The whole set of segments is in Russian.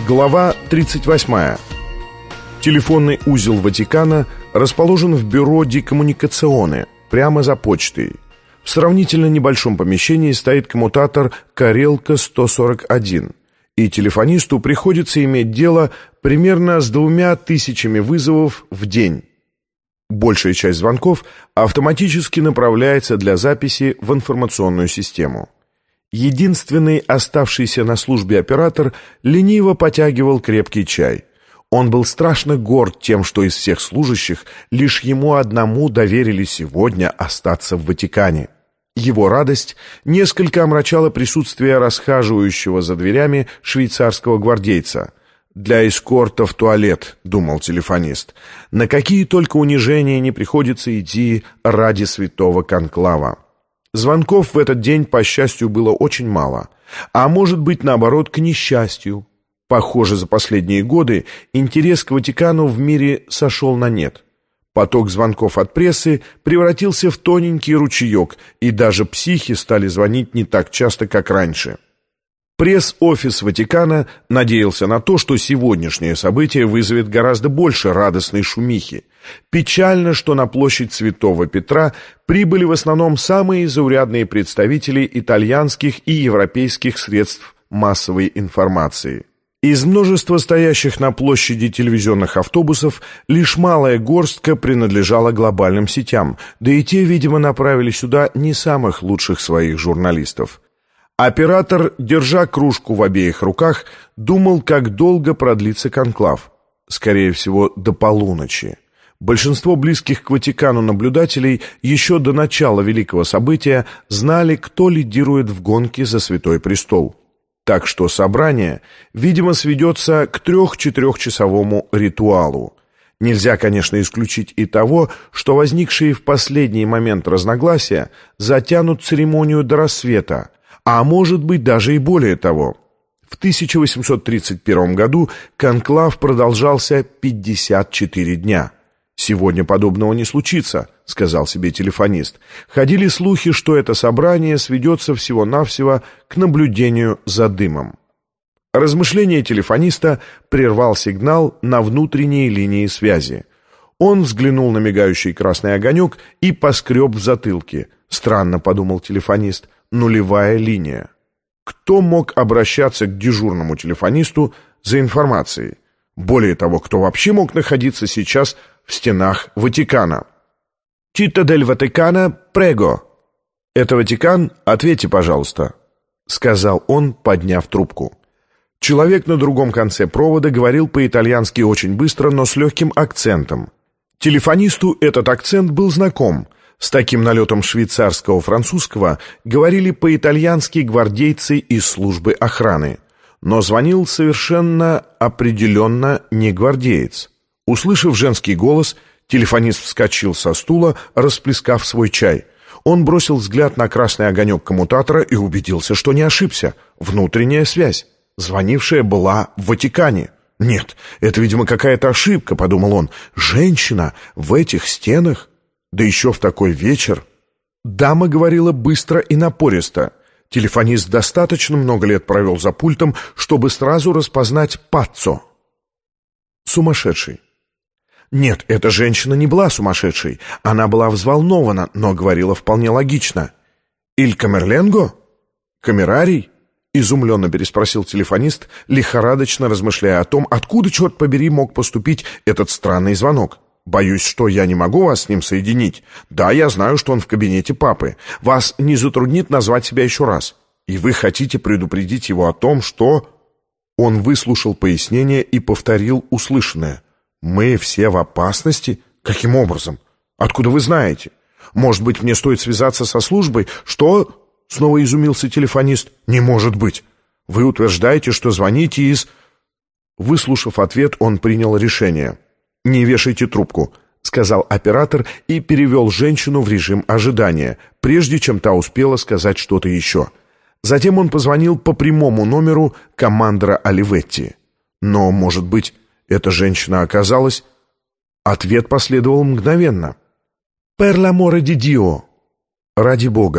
Глава 38. Телефонный узел Ватикана расположен в бюро ди Коммуникационе, прямо за почтой. В сравнительно небольшом помещении стоит коммутатор Карелка 141, и телефонисту приходится иметь дело примерно с 2000 вызовов в день. Большая часть звонков автоматически направляется для записи в информационную систему. Единственный оставшийся на службе оператор лениво потягивал крепкий чай. Он был страшно горд тем, что из всех служащих лишь ему одному доверили сегодня остаться в Ватикане. Его радость несколько омрачала присутствие расхаживающего за дверями швейцарского гвардейца. «Для эскорта в туалет», — думал телефонист. «На какие только унижения не приходится идти ради святого конклава». Звонков в этот день, по счастью, было очень мало. А может быть, наоборот, к несчастью. Похоже, за последние годы интерес к Ватикану в мире сошел на нет. Поток звонков от прессы превратился в тоненький ручеек, и даже психи стали звонить не так часто, как раньше. Пресс-офис Ватикана надеялся на то, что сегодняшнее событие вызовет гораздо больше радостной шумихи. Печально, что на площадь Святого Петра прибыли в основном самые заурядные представители итальянских и европейских средств массовой информации. Из множества стоящих на площади телевизионных автобусов лишь малая горстка принадлежала глобальным сетям, да и те, видимо, направили сюда не самых лучших своих журналистов. Оператор, держа кружку в обеих руках, думал, как долго продлится конклав. Скорее всего, до полуночи. Большинство близких к Ватикану наблюдателей еще до начала великого события знали, кто лидирует в гонке за Святой Престол. Так что собрание, видимо, сведется к 3-4-часовому ритуалу. Нельзя, конечно, исключить и того, что возникшие в последний момент разногласия затянут церемонию до рассвета, а может быть даже и более того. В 1831 году конклав продолжался 54 дня. «Сегодня подобного не случится», — сказал себе телефонист. Ходили слухи, что это собрание сведется всего-навсего к наблюдению за дымом. Размышление телефониста прервал сигнал на внутренней линии связи. Он взглянул на мигающий красный огонек и поскреб в затылке. «Странно», — подумал телефонист, — «нулевая линия». Кто мог обращаться к дежурному телефонисту за информацией? Более того, кто вообще мог находиться сейчас в стенах Ватикана? «Città del Vaticano, prego». «Это Ватикан? Ответьте, пожалуйста», — сказал он, подняв трубку. Человек на другом конце провода говорил по-итальянски очень быстро, но с легким акцентом. Телефонисту этот акцент был знаком. С таким налетом швейцарского французского говорили по-итальянски гвардейцы из службы охраны. Но звонил совершенно определенно не гвардеец. Услышав женский голос, телефонист вскочил со стула, расплескав свой чай. Он бросил взгляд на красный огонек коммутатора и убедился, что не ошибся. Внутренняя связь. Звонившая была в Ватикане. «Нет, это, видимо, какая-то ошибка», — подумал он. «Женщина в этих стенах? Да еще в такой вечер». Дама говорила быстро и напористо. Телефонист достаточно много лет провел за пультом, чтобы сразу распознать паццо. Сумасшедший. Нет, эта женщина не была сумасшедшей. Она была взволнована, но говорила вполне логично. «Иль камерленго? Камерарий?» — изумленно переспросил телефонист, лихорадочно размышляя о том, откуда, черт побери, мог поступить этот странный звонок. «Боюсь, что я не могу вас с ним соединить. Да, я знаю, что он в кабинете папы. Вас не затруднит назвать себя еще раз. И вы хотите предупредить его о том, что...» Он выслушал пояснение и повторил услышанное. «Мы все в опасности? Каким образом? Откуда вы знаете? Может быть, мне стоит связаться со службой? Что?» Снова изумился телефонист. «Не может быть! Вы утверждаете, что звоните из...» Выслушав ответ, он принял решение. «Не вешайте трубку», — сказал оператор и перевел женщину в режим ожидания, прежде чем та успела сказать что-то еще. Затем он позвонил по прямому номеру командора Оливетти. Но, может быть, эта женщина оказалась... Ответ последовал мгновенно. «Per l'amore di Dio». «Ради Бога».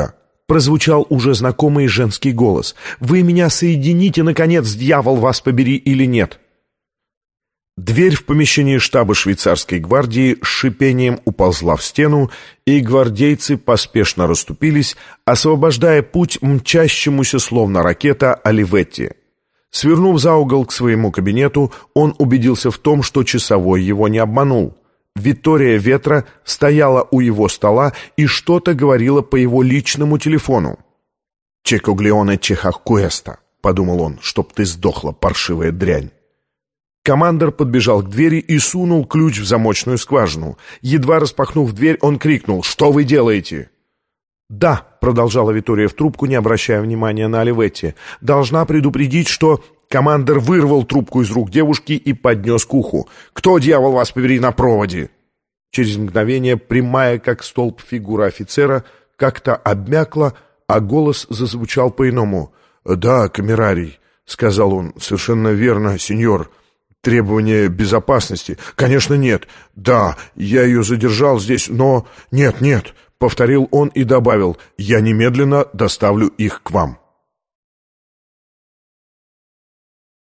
прозвучал уже знакомый женский голос. «Вы меня соедините, наконец, дьявол вас побери, или нет?» Дверь в помещении штаба швейцарской гвардии с шипением уползла в стену, и гвардейцы поспешно расступились, освобождая путь мчащемуся словно ракета Оливетти. Свернув за угол к своему кабинету, он убедился в том, что часовой его не обманул. Виктория Ветра стояла у его стола и что-то говорила по его личному телефону. «Чекоглеоне чехакуэста», — подумал он, — «чтоб ты сдохла, паршивая дрянь». Командор подбежал к двери и сунул ключ в замочную скважину. Едва распахнув дверь, он крикнул: «Что вы делаете?» «Да», — продолжала Виктория в трубку, не обращая внимания на Оливетти, — «должна предупредить, что...» Командор вырвал трубку из рук девушки и поднес к уху. «Кто, дьявол вас побери, на проводе?» Через мгновение прямая, как столб, фигура офицера как-то обмякла, а голос зазвучал по-иному. «Да, камерарий», — сказал он, — «совершенно верно, сеньор. Требования безопасности. Конечно, нет. Да, я ее задержал здесь, но... Нет, нет», — повторил он и добавил: «я немедленно доставлю их к вам».